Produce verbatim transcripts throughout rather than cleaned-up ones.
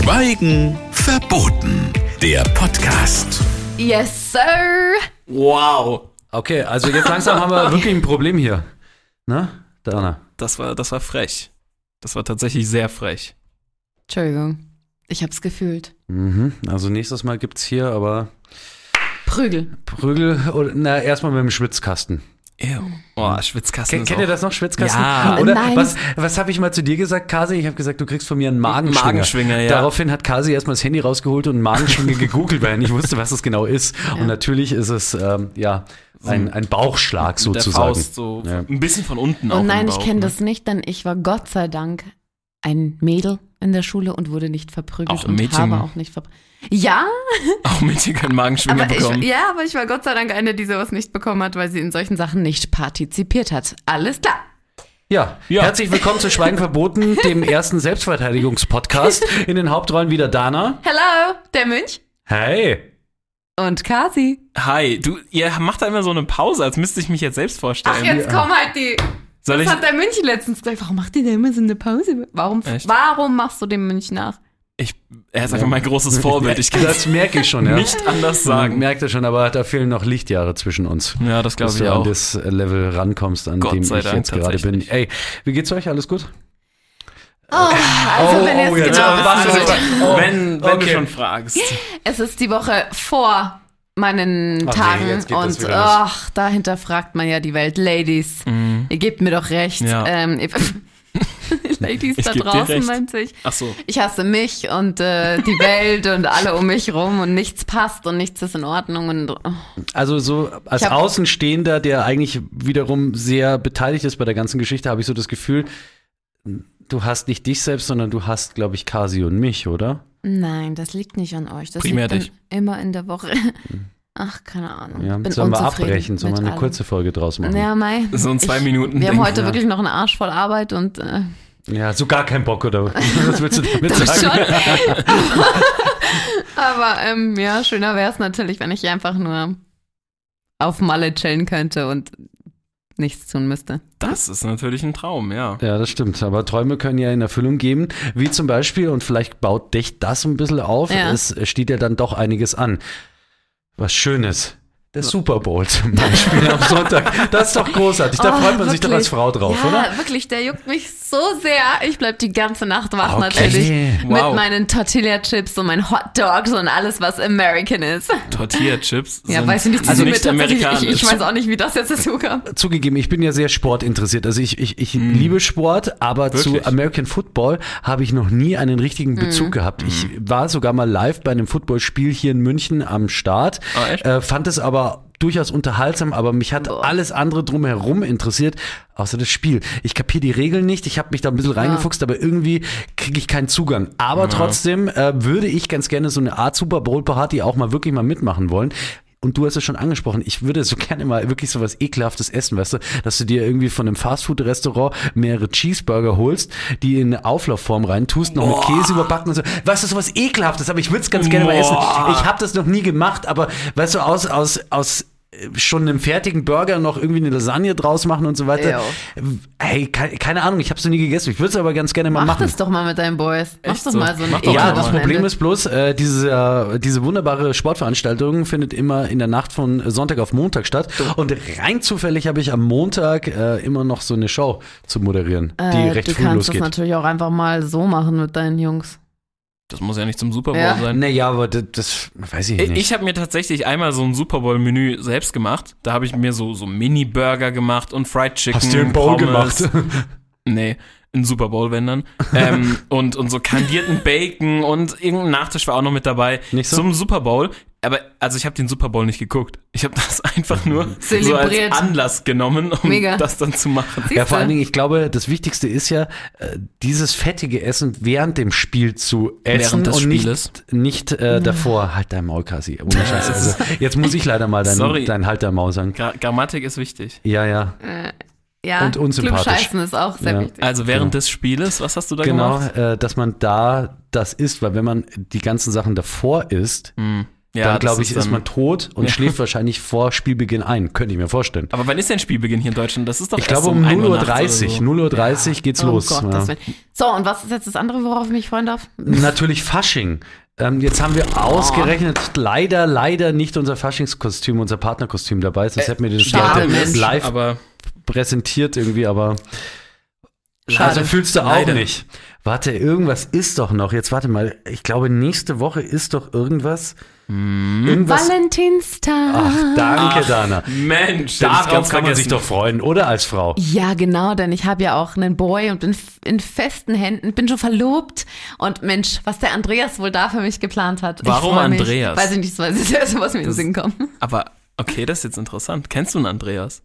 Schweigen verboten. Der Podcast. Yes, sir. Wow. Okay, also jetzt langsam haben wir wirklich ein Problem hier. Ne, Dana? Das war, das war frech. Das war tatsächlich sehr frech. Entschuldigung, ich hab's gefühlt. Mhm, also nächstes Mal gibt's hier aber Prügel. Prügel, oder, na, erstmal mit dem Schwitzkasten. Ew. Oh, Schwitzkasten. Ken, kennt ihr das noch, Schwitzkasten? Ja. Oder Nein. was, was habe ich mal zu dir gesagt, Kasi? Ich habe gesagt, du kriegst von mir einen Magenschwinger. Magenschwinger, ja. Daraufhin hat Kasi erstmal das Handy rausgeholt und einen Magenschwinger gegoogelt, weil er nicht wusste, was das genau ist. Ja. Und natürlich ist es, ähm, ja, ein, ein Bauchschlag Mit sozusagen. der Faust so Ja. ein bisschen von unten auch Und nein, im ich Bauch, kenne ne? das nicht, denn ich war Gott sei Dank ein Mädel in der Schule und wurde nicht verprügelt Auch und Mädchen? habe auch nicht verprügelt. Ja, Auch Mädchen können Magenschwinger aber bekommen. ich, ja, aber ich war Gott sei Dank eine, die sowas nicht bekommen hat, weil sie in solchen Sachen nicht partizipiert hat. Alles klar. Ja. Ja. Herzlich willkommen zu Schweigen verboten, dem ersten Selbstverteidigungspodcast. In den Hauptrollen wieder Dana. Hello, der Münch Hey. und Kasi. Hi, du, ihr macht da immer so eine Pause, als müsste ich mich jetzt selbst vorstellen. Ach, jetzt komm halt die... Soll Das ich? hat der Münch letztens gesagt. Warum macht ihr da immer so eine Pause? Warum, Echt? warum machst du dem Münch nach? ich er ist einfach mein großes Vorbild. Ich kann Das merke ich schon, ja. nicht anders Man sagen. merkt es schon, aber da fehlen noch Lichtjahre zwischen uns. Ja, das glaube Dass ich du an auch. das Level rankommst, an Gott dem sei ich Dank, jetzt gerade bin. tatsächlich. Ey, wie geht's euch? Alles gut? Oh, also wenn ihr oh, es jetzt- genau oh, wissen warte, wollt. warte. wenn wenn okay. du schon fragst. Es ist die Woche vor meinen Ach nee, Tagen jetzt geht das und wieder los. ach, da hinterfragt man ja die Welt. Ladies, ihr gebt mir doch recht. Ja. Ähm, ihr- Ladies Ich da geb dir draußen, recht. meinte ich. Ach so. Ich hasse mich und äh, die Welt und alle um mich rum und nichts passt und nichts ist in Ordnung. Und, oh. Also so als Ich hab- Außenstehender, der eigentlich wiederum sehr beteiligt ist bei der ganzen Geschichte, habe ich so das Gefühl, du hast nicht dich selbst, sondern du hast, glaube ich, Kasi und mich, oder? Nein, das liegt nicht an euch. Das Primär liegt dich. in, immer in der Woche. Ach, keine Ahnung. Ja, Bin sollen wir unzufrieden abbrechen? Sollen wir mit eine allem. kurze Folge draus machen? Ja, Mai. So ein zwei Ich- Minuten Wir haben Ding, heute ja. wirklich noch einen Arsch voll Arbeit und äh, Ja, so gar keinen Bock, oder? Was willst du damit doch sagen? schon. Aber ähm, ja, schöner wäre es natürlich, wenn ich einfach nur auf Malle chillen könnte und nichts tun müsste. Das ist natürlich ein Traum, ja. Ja, das stimmt. Aber Träume können ja in Erfüllung gehen. Wie zum Beispiel, und vielleicht baut dich das ein bisschen auf, Ja. es steht ja dann doch einiges an. Was Schönes. Der Super Bowl zum Beispiel am Sonntag. Das ist doch großartig. Da Oh, freut man sich doch wirklich. als Frau drauf, ja, oder? wirklich, der juckt mich so sehr. Ich bleib die ganze Nacht wach Okay. natürlich. Wow. Mit meinen Tortilla-Chips und meinen Hot Dogs und alles, was American ist. Tortilla-Chips Ja, sind weiß ich nicht, also die nicht sind mir tatsächlich- ich, amerikanisch. ich weiß auch nicht, wie das jetzt dazu kam. Zugegeben, ich bin ja sehr sportinteressiert. Also ich, ich, ich liebe Sport, aber Wirklich? zu American Football habe ich noch nie einen richtigen Mhm. Bezug gehabt. Ich war sogar mal live bei einem Footballspiel hier in München am Start. Ah, echt? Äh, fand es aber durchaus unterhaltsam, aber mich hat Boah. alles andere drumherum interessiert, außer das Spiel. Ich kapiere die Regeln nicht, ich habe mich da ein bisschen reingefuchst, aber irgendwie kriege ich keinen Zugang. Aber trotzdem äh, würde ich ganz gerne so eine Art Super Bowl Party auch mal wirklich mal mitmachen wollen. Und du hast es schon angesprochen, ich würde so gerne mal wirklich so was Ekelhaftes essen, weißt du, dass du dir irgendwie von einem Fastfood-Restaurant mehrere Cheeseburger holst, die in eine Auflaufform reintust, noch mit Käse überbacken und so. Weißt du, so was Ekelhaftes, aber ich würde es ganz gerne mal essen. Ich habe das noch nie gemacht, aber weißt du, aus, aus, aus äh, schon einem fertigen Burger noch irgendwie eine Lasagne draus machen und so weiter. Ey, keine, keine Ahnung, ich habe es noch nie gegessen. Ich würde es aber ganz gerne mal Mach machen. das doch mal mit deinen Boys. Mach Echt doch so? mal so ein Mach doch Ja, mal. das Wochenende. Problem ist bloß, äh, diese, diese wunderbare Sportveranstaltung findet immer in der Nacht von Sonntag auf Montag statt. Und rein zufällig habe ich am Montag äh, immer noch so eine Show zu moderieren, die äh, recht du früh kannst das losgeht. natürlich auch einfach mal so machen mit deinen Jungs. Das muss ja nicht zum Super Bowl Ja. sein. Naja, aber das, das weiß ich Ich, nicht. ich habe mir tatsächlich einmal so ein Super Bowl-Menü selbst gemacht. Da habe ich mir so, so Mini-Burger gemacht und Fried Chicken. Hast du einen Bowl Pommes. gemacht? Nee, ein Super Bowl, wenn dann. ähm, und, und so kandierten Bacon und irgendein Nachtisch war auch noch mit dabei. Nicht so? Zum Super Bowl. Aber, also ich habe den Super Bowl nicht geguckt. Ich habe das einfach nur so Zelebriert. als Anlass genommen, um Mega. das dann zu machen. Ja, vor Siehste? allen Dingen, ich glaube, das Wichtigste ist ja, äh, dieses fettige Essen während dem Spiel zu essen Während des und Spieles? nicht, nicht äh, davor. Halt dein Maul, Kasi. Ohne Scheiß. Also, jetzt muss ich leider mal dein, Sorry. dein Halt dein Maul sagen. Gra Grammatik ist wichtig. Ja, ja. Ja, Und unsympathisch. Klugscheißen ist auch sehr Ja. wichtig. Also während Genau. des Spieles, was hast du da Genau, gemacht? äh, dass man da das isst, weil wenn man die ganzen Sachen davor isst, Hm. Ja, dann das glaube ich, ist ist, dann- man tot und Ja. schläft wahrscheinlich vor Spielbeginn ein. Könnte ich mir vorstellen. Aber wann ist denn Spielbeginn hier in Deutschland? Das ist doch Ich erst glaube um ein null Uhr nachts oder dreißig. so. null Uhr dreißig geht's Oh los. Gott, ja. das will- So, und was ist jetzt das andere, worauf ich mich freuen darf? Natürlich Fasching. Ähm, jetzt haben wir ausgerechnet leider, leider nicht unser Faschingskostüm, unser Partnerkostüm dabei. Sonst hätten wir das schade, gerne Mensch. live Aber präsentiert irgendwie, aber Schade. also fühlst du auch Leider. nicht. Warte, irgendwas ist doch noch. Jetzt warte mal, ich glaube nächste Woche ist doch irgendwas. Irgendwas. Valentinstag. Ach, danke, Ach, Dana. Mensch, Darauf kann man sich doch freuen, oder als Frau? Ja, genau, denn ich habe ja auch einen Boy und bin f- in festen Händen, bin schon verlobt. Und Mensch, was der Andreas wohl da für mich geplant hat. Ich Warum freu mich. Andreas? Weiß ich nicht, das weiß ich das erste, was mir in den Das- Sinn kommt. Aber okay, das ist jetzt interessant. Kennst du einen Andreas?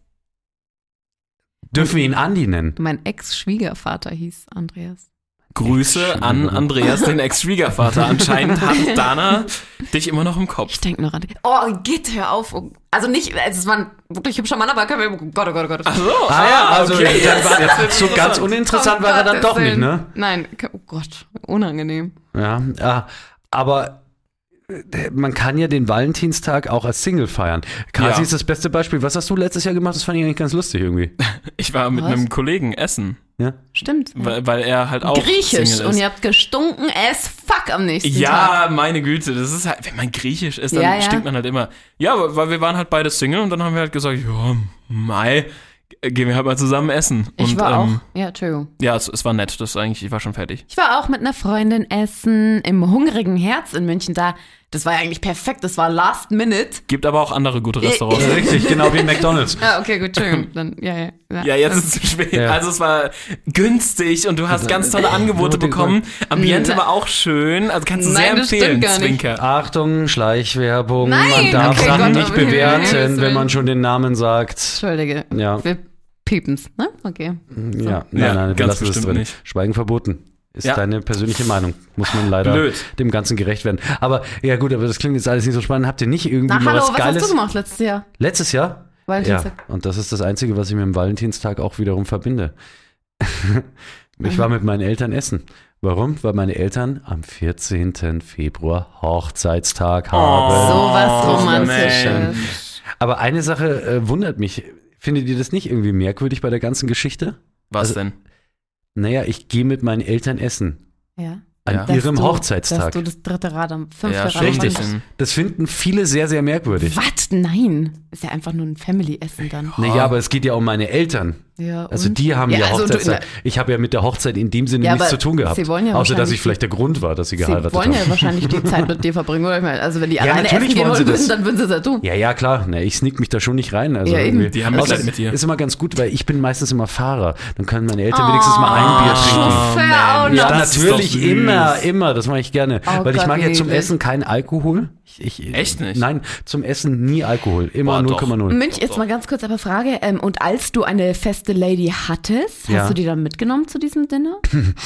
Dürfen wir ihn Andi nennen? Mein Ex-Schwiegervater hieß Andreas. Grüße an Andreas, den Ex-Schwiegervater. Anscheinend hat Dana dich immer noch im Kopf. Ich denke noch an den. Oh, geht, hör auf. Also nicht, also es war ein wirklich hübscher Mann, aber können wir, oh Gott, oh Gott, oh Gott. Ach so, Ah ja, also okay, dann jetzt- war, jetzt wird's so ganz interessant. uninteressant Oh war er dann Gottes doch nicht, Willen. ne? Nein, oh Gott, unangenehm. Ja, ja, aber äh, man kann ja den Valentinstag auch als Single feiern. Kasi Ja. ist das beste Beispiel. Was hast du letztes Jahr gemacht? Das fand ich eigentlich ganz lustig irgendwie. Ich war mit Was? einem Kollegen essen, Ja? Stimmt. weil, weil er halt auch Griechisch Single und ist. ihr habt gestunken as fuck am nächsten Tag. Ja, meine Güte, das ist halt, wenn man griechisch ist, dann Ja, ja. stinkt man halt immer. Ja, aber- weil wir waren halt beide Single und dann haben wir halt gesagt, ja, Mai, gehen wir halt mal zusammen essen. Ich und, war ähm, auch, ja, Entschuldigung. Ja, es, es war nett, das ist eigentlich, ich war schon fertig. Ich war auch mit einer Freundin essen im Hungrigen Herz in München da. Das war ja eigentlich perfekt, das war last minute. Gibt aber auch andere gute Restaurants. Richtig, genau wie McDonalds. Ja, okay, gut, Entschuldigung. Dann, ja, ja, ja. Ja, jetzt ist es zu spät. Ja. Also es war günstig und du hast ganz tolle Angebote Ja, bekommen. Ambiente Na- war auch schön. Also kannst du Nein, sehr das empfehlen, stimmt gar nicht. Zwinker. Achtung, Schleichwerbung. Nein, man darf okay, Sachen Gott, nicht um Himmels bewerten, wenn Willen. man schon den Namen sagt. Entschuldige. Ja, Wir piepen's, ne? Okay. ja, nein, Ja, nein, wir ganz lassen das bestimmt drin. nicht. Schweigen verboten. Ist Ja. deine persönliche Meinung. Muss man leider Blöd. dem Ganzen gerecht werden. Aber ja gut, aber das klingt jetzt alles nicht so spannend. Habt ihr nicht irgendwie Na, mal hallo, was was Geiles? hast du gemacht letztes Jahr? Letztes Jahr? Ja, Valentinstag. und das ist das Einzige, was ich mit dem Valentinstag auch wiederum verbinde. Ich war mit meinen Eltern essen. Warum? Weil meine Eltern am vierzehnten Februar Hochzeitstag haben. So was Oh, Romantisches. Mensch. Aber eine Sache äh, wundert mich. Findet ihr das nicht irgendwie merkwürdig bei der ganzen Geschichte? Was Also- denn? Naja, ich gehe mit meinen Eltern essen. Ja. An Ja. Dass ihrem du, Hochzeitstag. Dass du das dritte Rad am fünfte Ja, Rad schon ein Richtig. bisschen. Das finden viele sehr, sehr merkwürdig. Was? Nein. Ist ja einfach nur ein Family-Essen dann. Naja, aber es geht ja um meine Eltern. Ja, Also und? die haben ja, Ja, also du- Hochzeitstag. Ich habe ja mit der Hochzeit in dem Sinne Ja, nichts aber zu tun gehabt. sie wollen ja Außer dass wahrscheinlich- ich vielleicht der Grund war, dass sie Sie geheiratet wollen haben. ja wahrscheinlich die Zeit mit dir verbringen, oder? Ich meine, also wenn die Ja, alleine natürlich essen gehen wollen sie wollen das. würden, dann würden sie es ja tun. Ja, ja, klar. Ne, ich sneak mich da schon nicht rein. Also Ja, eben. irgendwie. Die haben Außer, Mitleid mit dir. Ist immer ganz gut, weil ich bin meistens immer Fahrer. Dann können meine Eltern wenigstens mal ein Bier trinken. Chauffeur auch noch. Ja, das ist natürlich, doch süß. immer, immer. Das mache ich gerne. Oh weil ich Gott, mag wie ja zum niedlich. Essen keinen Alkohol. Ich, ich, Echt nicht? Nein, zum Essen nie Alkohol. Immer Boah, null doch. Komma null. Münch, jetzt mal ganz kurz aber Frage. Ähm, und als du eine feste Lady hattest, Ja. hast du die dann mitgenommen zu diesem Dinner?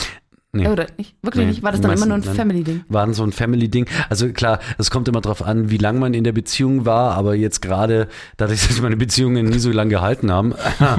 Nee. Oder nicht? Wirklich Nee, nicht? War das die dann immer meisten- nur ein nein. Family-Ding? Waren so ein Family-Ding. Also klar, es kommt immer drauf an, wie lange man in der Beziehung war, aber jetzt gerade, dadurch, dass meine Beziehungen nie so lange gehalten haben,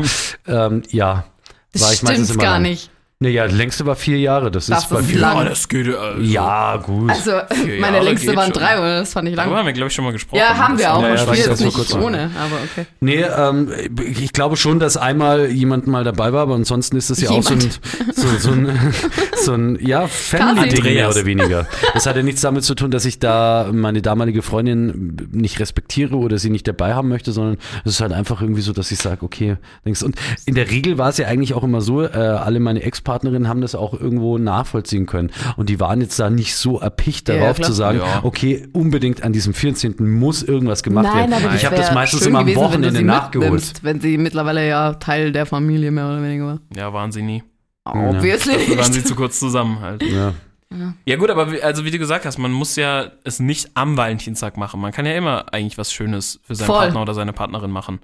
ähm, ja, Das war ich meistens stimmt immer gar lang. nicht. Naja, das längste war vier Jahre. Das, Das ist bei ist vielen. lang. Oh, das geht. Also, Ja, gut. Also, Vier meine Jahre längste geht waren schon. drei, oder? Das fand ich Darüber lang. haben wir, glaube ich, schon mal gesprochen. Ja, haben wir auch. Ja, ja, ich das spiele ist jetzt so nicht kurz mal. ohne, aber okay. Nee, ähm, ich glaube schon, dass einmal jemand mal dabei war, aber ansonsten ist das ja auch so ein, so, so ein, so ein ja, Family-Ding mehr Andreas. oder weniger. Das hat ja nichts damit zu tun, dass ich da meine damalige Freundin nicht respektiere oder sie nicht dabei haben möchte, sondern es ist halt einfach irgendwie so, dass ich sage, okay, denkst und in der Regel war es ja eigentlich auch immer so, äh, alle meine Ex-Partnerinnen haben das auch irgendwo nachvollziehen können und die waren jetzt da nicht so erpicht Ja, darauf klar. zu sagen, Ja. okay, unbedingt an diesem vierzehnten muss irgendwas gemacht Nein, werden. aber ich habe das wär meistens schön immer am gewesen, wenn du Wochenende sie nachgeholt. mitnimmst, wenn sie mittlerweile ja Teil der Familie mehr oder weniger war. Ja, waren sie nie. Obviously Dafür waren sie nicht. zu kurz zusammen halt. Ja. Ja gut, aber wie, also wie du gesagt hast, man muss ja es nicht am Valentinstag machen. Man kann ja immer eigentlich was Schönes für seinen Voll. Partner oder seine Partnerin machen.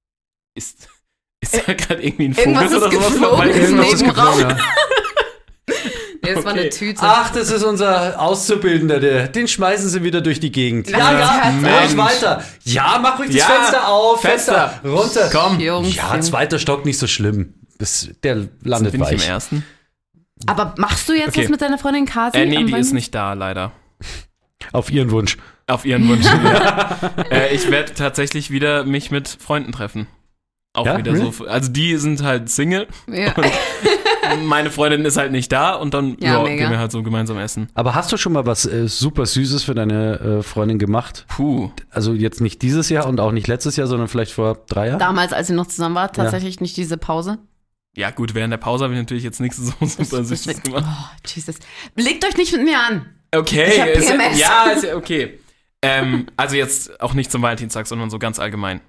Ist, ist da gerade irgendwie ein Vogel Irgendwas ist oder sowas geflogen vorbei? im Irgendwas ist Nebenraum. geflogen, ja. Nee, das war Okay. eine Tüte. Ach, das ist unser Auszubildender, der, den schmeißen sie wieder durch die Gegend. Ja, Ja, ja, ja, Mensch. ruhig weiter. Ja, mach ruhig das Ja, Fenster auf, Fenster. Fenster runter. Komm, Jungs, Ja, Jungs. zweiter Stock nicht so schlimm. Das, der landet bin ich im weich. ersten? Aber machst du jetzt Okay. was mit deiner Freundin Kasi? Äh, nee, am die ist Weihnachten? nicht da, leider. Auf ihren Wunsch. Auf ihren Wunsch, ja. äh, ich werde tatsächlich wieder mich mit Freunden treffen. Auch Ja, wieder really? so. Also die sind halt Single. Ja. Und meine Freundin ist halt nicht da und dann Ja, ja, mega. gehen wir halt so gemeinsam essen. Aber hast du schon mal was äh, super Süßes für deine äh, Freundin gemacht? Puh. Also jetzt nicht dieses Jahr und auch nicht letztes Jahr, sondern vielleicht vor drei Jahren? Damals, als ihr noch zusammen wart, tatsächlich nicht diese Pause. Ja gut, während der Pause habe ich natürlich jetzt nichts so super Süßes gemacht. Oh, Jesus. Legt euch nicht mit mir an. Okay, Ich hab ist, P M S. ja, ist ja okay. Ähm, also jetzt auch nicht zum Valentinstag, sondern so ganz allgemein.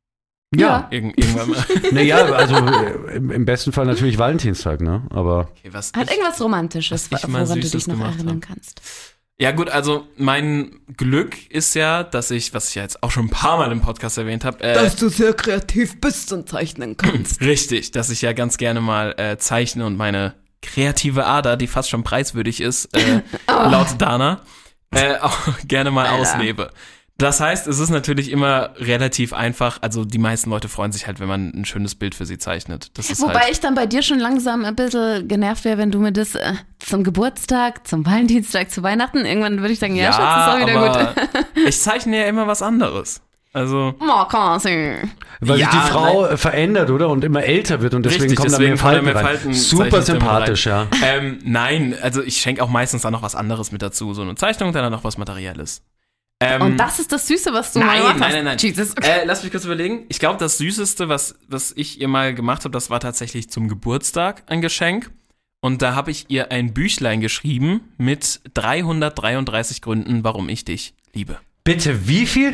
Ja. Irgend, irgendwann mal. Naja, also äh, im, im besten Fall natürlich Valentinstag, ne? Aber Okay, was Hat ich, irgendwas Romantisches, was ich mal woran du Süßes dich noch gemacht erinnern hab. kannst. ja gut, also mein Glück ist ja, dass ich, was ich ja jetzt auch schon ein paar Mal im Podcast erwähnt habe, äh, du sehr kreativ bist und zeichnen kannst. richtig, dass ich ja ganz gerne mal äh, zeichne und meine kreative Ader, die fast schon preiswürdig ist, äh, laut Dana, äh, auch gerne mal Alter. auslebe. Das heißt, es ist natürlich immer relativ einfach, also die meisten Leute freuen sich halt, wenn man ein schönes Bild für sie zeichnet. Das ist Wobei halt, ich dann bei dir schon langsam ein bisschen genervt wäre, wenn du mir das äh, zum Geburtstag, zum Valentinstag, zu Weihnachten, irgendwann würde ich sagen, ja, Schatz, ist auch wieder aber gut. ich zeichne ja immer was anderes. Also, Oh, quasi. weil Ja, sich die Frau äh, verändert, oder? Und immer älter wird und deswegen Richtig, kommen deswegen da mehr kommen da Falten mehr rein. Falten, Super zeichne ich da immer sympathisch, ja. ähm, nein, also ich schenke auch meistens dann noch was anderes mit dazu. So eine Zeichnung, dann noch was Materielles. Ähm, Und das ist das Süße, was du mal Nein, gemacht nein, hast. nein, nein. Jesus. Äh, lass mich kurz überlegen. Ich glaube, das Süßeste, was, was ich ihr mal gemacht habe, das war tatsächlich zum Geburtstag ein Geschenk. Und da habe ich ihr ein Büchlein geschrieben mit dreihundertdreiunddreißig Gründen, warum ich dich liebe. Bitte, wie viel?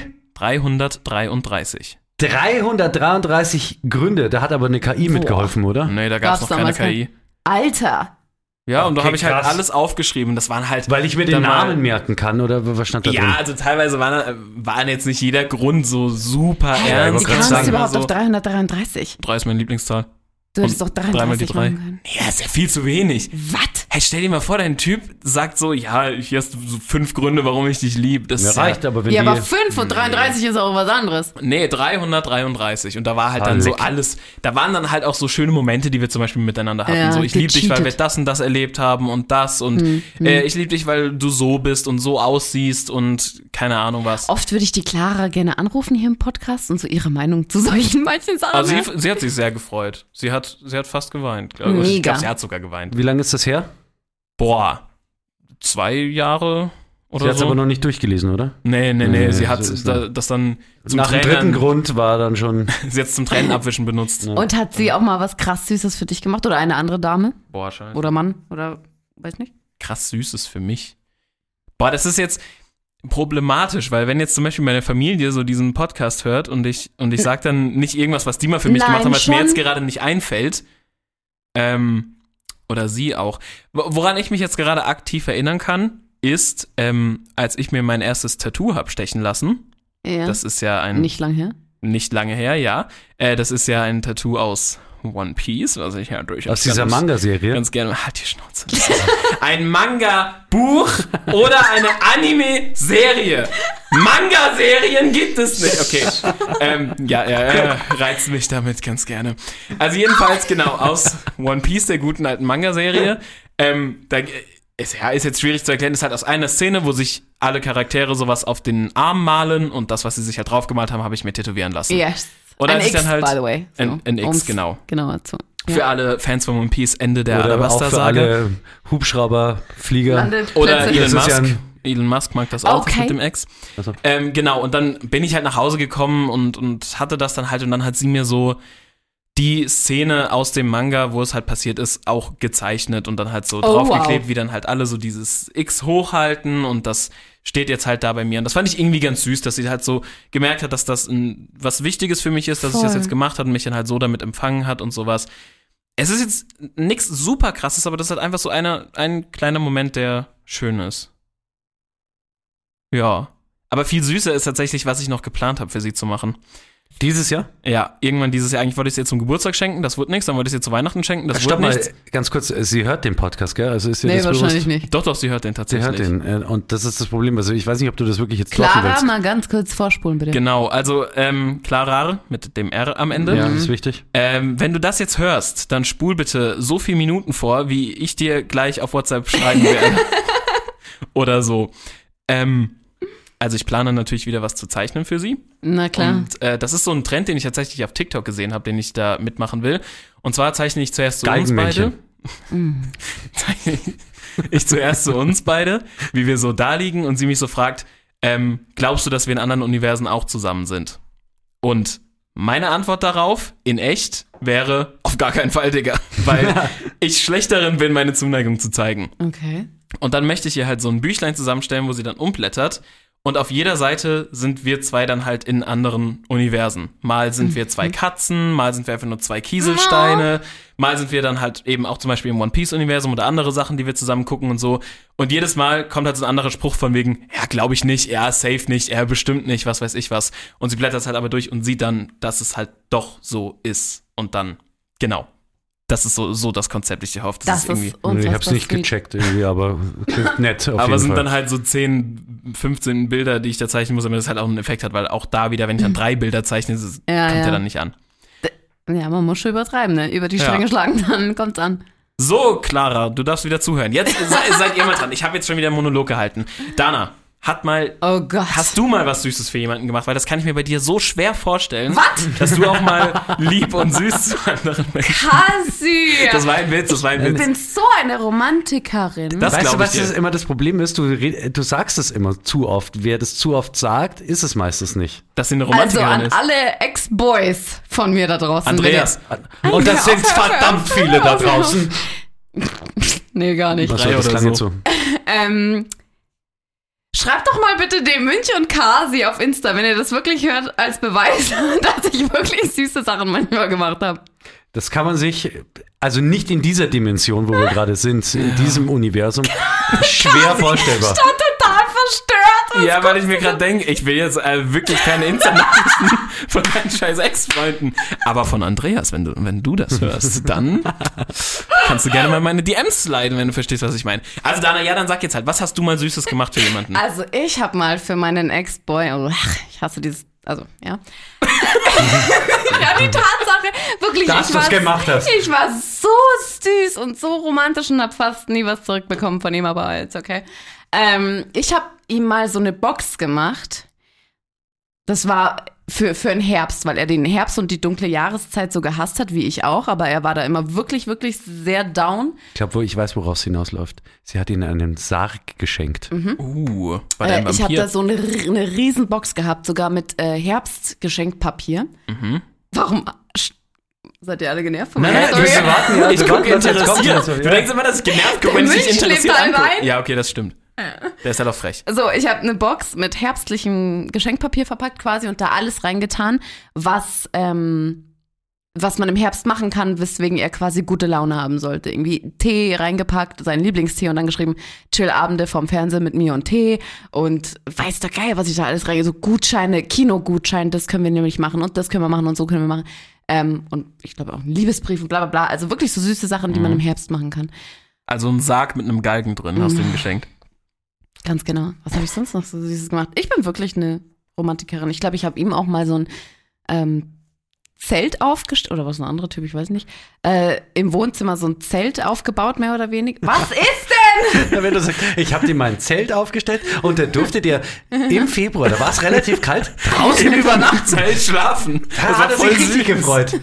dreihundertdreiunddreißig. dreihundertdreiunddreißig Gründe. Da hat aber eine K I mitgeholfen, oder? Nee, da gab es Gab's noch keine damals K I. Alter. Ja, und da Okay, habe ich halt krass. alles aufgeschrieben. Das waren halt. Weil ich mir den dann mal- Namen merken kann, oder was stand da drin? Ja, also teilweise waren, waren jetzt nicht jeder Grund so super ich ernst. wollte Wie grad kamst sagen, du überhaupt so, auf dreihundertdreiunddreißig? drei ist meine Lieblingszahl. Du hättest doch Und dreimal die dreiunddreißig drei. machen können. Ja, ist ja viel zu wenig. Was? Hey, stell dir mal vor, dein Typ sagt so, ja, hier hast du so fünf Gründe, warum ich dich lieb. Das Mir ist reicht ja, aber, wenn Ja, die... aber fünf und dreiunddreißig ist auch was anderes. Nee, dreihundertdreiunddreißig. Und da war halt dann so Halleck. alles, da waren dann halt auch so schöne Momente, die wir zum Beispiel miteinander hatten. Ja, so, ich liebe dich, weil wir gecheatet. das und das erlebt haben und das und Hm, äh, ich liebe dich, weil du so bist und so aussiehst und keine Ahnung was. Oft würde ich die Clara gerne anrufen hier im Podcast und so ihre Meinung zu solchen manchen Sachen. Also hören. sie, sie hat sich sehr gefreut. Sie hat, sie hat fast geweint. Glaub ich. Ich Mega. glaube, sie hat sogar geweint. Wie lange ist das her? Boah, zwei Jahre oder Sie hat es so. aber noch nicht durchgelesen, oder? nee, nee, nee, Nee, sie hat so ist da, das dann zum Nach dem Tränen, dritten Grund war dann schon... sie hat's zum Tränenabwischen benutzt. Und hat sie auch mal was krass Süßes für dich gemacht? Oder eine andere Dame? Boah, scheiße. Oder Mann? Oder weiß nicht? Krass Süßes für mich. Boah, das ist jetzt problematisch, weil wenn jetzt zum Beispiel meine Familie so diesen Podcast hört und ich, und ich sag dann nicht irgendwas, was die mal für mich Nein, gemacht haben, was mir schon. jetzt gerade nicht einfällt, ähm, oder sie auch. Wo- Woran ich mich jetzt gerade aktiv erinnern kann, ist, ähm, als ich mir mein erstes Tattoo hab stechen lassen. Ja. Das ist ja ein, nicht lang her. nicht lange her, ja. Äh, das ist ja ein Tattoo aus One Piece, was ich ja durchaus Aus dieser ganz- Manga-Serie? Ganz gerne. Halt die Schnauze. Das ist ein Manga-Buch oder eine Anime-Serie. Manga-Serien gibt es nicht. Okay. Ähm, ja, er äh, reizt mich damit ganz gerne. Also jedenfalls, genau, aus One Piece, der guten alten Manga-Serie. Ähm, da ist, ja, ist jetzt schwierig zu erklären, ist halt aus einer Szene, wo sich alle Charaktere sowas auf den Arm malen und das, was sie sich halt draufgemalt haben, habe ich mir tätowieren lassen. Yes. Oder ein als ich X, dann halt- by the way. Ein- ein X, um's genau. Genauer zu. Für alle Fans von One Piece, Ende der Oder auch für Alabasta-Sage. alle Hubschrauber, Flieger. Landeplätze. Oder Elon Das ist ja Musk. ein- Elon Musk mag das auch Okay. mit dem Ex. Ach so. Ähm, genau, und dann bin ich halt nach Hause gekommen und, und hatte das dann halt und dann hat sie mir so die Szene aus dem Manga, wo es halt passiert ist, auch gezeichnet und dann halt so Oh, draufgeklebt, wow. wie dann halt alle so dieses X hochhalten und das steht jetzt halt da bei mir. Und das fand ich irgendwie ganz süß, dass sie halt so gemerkt hat, dass das ein, was Wichtiges für mich ist, dass ich das Voll. jetzt gemacht hat und mich dann halt so damit empfangen hat und sowas. Es ist jetzt nichts super krasses, aber das ist halt einfach so eine, ein kleiner Moment, der schön ist. Ja. Aber viel süßer ist tatsächlich, was ich noch geplant habe, für sie zu machen. Dieses Jahr? Ja, irgendwann dieses Jahr. Eigentlich wollte ich es ihr zum Geburtstag schenken, das wurde nichts. Dann wollte ich es ihr zu Weihnachten schenken, das Stopp wurde mal, nichts. ganz kurz, sie hört den Podcast, gell? Also ist ihr Nee, das wahrscheinlich bewusst? nicht. Doch, doch, sie hört den Sie tatsächlich. hört den. äh, Und das ist das Problem. Also ich weiß nicht, ob du das wirklich jetzt kloppen Clara, willst. mal ganz kurz vorspulen, bitte. Genau, also ähm, Klarar mit dem R am Ende. Ja, das ist wichtig. Ähm, wenn du das jetzt hörst, dann spul bitte so viele Minuten vor, wie ich dir gleich auf WhatsApp schreiben werde. Oder so. Ähm, also ich plane natürlich wieder was zu zeichnen für sie. Na klar. Und äh, das ist so ein Trend, den ich tatsächlich auf TikTok gesehen habe, den ich da mitmachen will. Und zwar zeichne ich zuerst so uns beide. zeichne ich zuerst so uns beide, wie wir so da liegen und sie mich so fragt, ähm, glaubst du, dass wir in anderen Universen auch zusammen sind? Und meine Antwort darauf, in echt, wäre auf gar keinen Fall, Digga. Weil ich schlecht darin bin, meine Zuneigung zu zeigen. Okay. Und dann möchte ich ihr halt so ein Büchlein zusammenstellen, wo sie dann umblättert. Und auf jeder Seite sind wir zwei dann halt in anderen Universen. Mal sind wir zwei Katzen, mal sind wir einfach nur zwei Kieselsteine, mal sind wir dann halt eben auch zum Beispiel im One-Piece-Universum oder andere Sachen, die wir zusammen gucken und so. Und jedes Mal kommt halt so ein anderer Spruch von wegen, ja, glaube ich nicht, ja, safe nicht, ja, bestimmt nicht, was weiß ich was. Und sie blättert es halt aber durch und sieht dann, dass es halt doch so ist. Und dann, genau. Das ist so, so das Konzept, ich hoffe, das, Das ist irgendwie... ist unfassbar Ich hab's nicht sweet. gecheckt irgendwie, aber klingt nett auf Aber jeden sind Fall. dann halt so zehn, fünfzehn Bilder, die ich da zeichnen muss, damit das halt auch einen Effekt hat, weil auch da wieder, wenn ich dann drei Bilder zeichne, das Ja, kommt ja ja. dann nicht an. Ja, man muss schon übertreiben, ne? Über die Ja. Stränge schlagen, dann kommt's an. So, Clara, du darfst wieder zuhören. Jetzt se, seid ihr mal dran. Ich habe jetzt schon wieder einen Monolog gehalten. Dana, hat mal... Oh Gott. Hast du mal was Süßes für jemanden gemacht? Weil das kann ich mir bei dir so schwer vorstellen. Was? Dass du auch mal lieb und süß zu anderen Menschen... Kasi! Das war ein Witz, das war ein Ich Witz. bin so eine Romantikerin. Das Weißt du, glaub was ich dir. das immer das Problem ist? Du, red- du sagst es immer zu oft. Wer das zu oft sagt, ist es meistens nicht. Dass sie eine also Romantikerin an ist. alle Ex-Boys von mir da draußen. Andreas. Und das sind auf, hör auf, verdammt hör auf, viele da hör auf, hör auf. draußen. Nee, gar nicht. Was Drei soll das oder klang jetzt so. so? Ähm, schreibt doch mal bitte dem Münch und Kasi auf Insta, wenn ihr das wirklich hört, als Beweis, dass ich wirklich süße Sachen manchmal gemacht habe. Das kann man sich, also nicht in dieser Dimension, wo wir gerade sind, in diesem Universum, schwer vorstellbar. Total verstört. Ja, weil ich mir gerade denke, ich will jetzt äh, wirklich keine Insta-Nachrichten von deinen scheiß Ex-Freunden. Aber von Andreas, wenn du, wenn du das hörst, dann kannst du gerne mal meine D Ms sliden, wenn du verstehst, was ich meine. Also Dana, ja, dann sag jetzt halt, was hast du mal Süßes gemacht für jemanden? Also ich habe mal für meinen Ex-Boy, oh, ach, ich hasse dieses, also ja. Ja, die Tatsache, wirklich, Dass ich du's war, gemacht hast. ich war so süß und so romantisch und habe fast nie was zurückbekommen von ihm, aber jetzt okay. Ähm, ich habe ihm mal so eine Box gemacht. Das war für, für den Herbst, weil er den Herbst und die dunkle Jahreszeit so gehasst hat, wie ich auch, aber er war da immer wirklich, wirklich sehr down. Ich glaube, ich weiß, woraus es hinausläuft. Sie hat ihn einen Sarg geschenkt. Uh, war der ein Äh, ich habe Vampir? da so eine, eine riesen Box gehabt, sogar mit äh, Herbstgeschenkpapier. Mhm. Warum? Sch- Seid ihr alle genervt von Nein, meiner nein, Story? wir warten ja. Ich wir gucke warten, was jetzt kommt. interessiert. Also, Du ja. denkst immer, dass ich genervt gucke, Der wenn ich dich Milch lebt interessiert halb angucke. ein. Ja, okay, das stimmt. Der ist halt auch frech. So, ich habe eine Box mit herbstlichem Geschenkpapier verpackt quasi und da alles reingetan, was, ähm, was man im Herbst machen kann, weswegen er quasi gute Laune haben sollte. Irgendwie Tee reingepackt, seinen Lieblingstee und dann geschrieben, Chill-Abende vorm Fernsehen mit mir und Tee und weiß doch geil, was ich da alles reinge, so Gutscheine, Kinogutscheine, das können wir nämlich machen und das können wir machen und so können wir machen. Ähm, und ich glaube auch einen Liebesbrief und bla bla bla. Also wirklich so süße Sachen, die man im Herbst machen kann. Also ein Sarg mit einem Galgen drin hast du ihm geschenkt. Ganz genau. Was habe ich sonst noch so Süßes gemacht? Ich bin wirklich eine Romantikerin. Ich glaube, ich habe ihm auch mal so ein ähm, Zelt aufgestellt, oder was ein anderer Typ, ich weiß nicht, äh, im Wohnzimmer so ein Zelt aufgebaut, mehr oder weniger. Was ist denn? Ja, wenn du sagst, ich habe dir mal ein Zelt aufgestellt und der durfte dir im Februar, da war es relativ kalt, draußen Im über Nacht. Übernachtzelt schlafen. Da hat er sich richtig gefreut.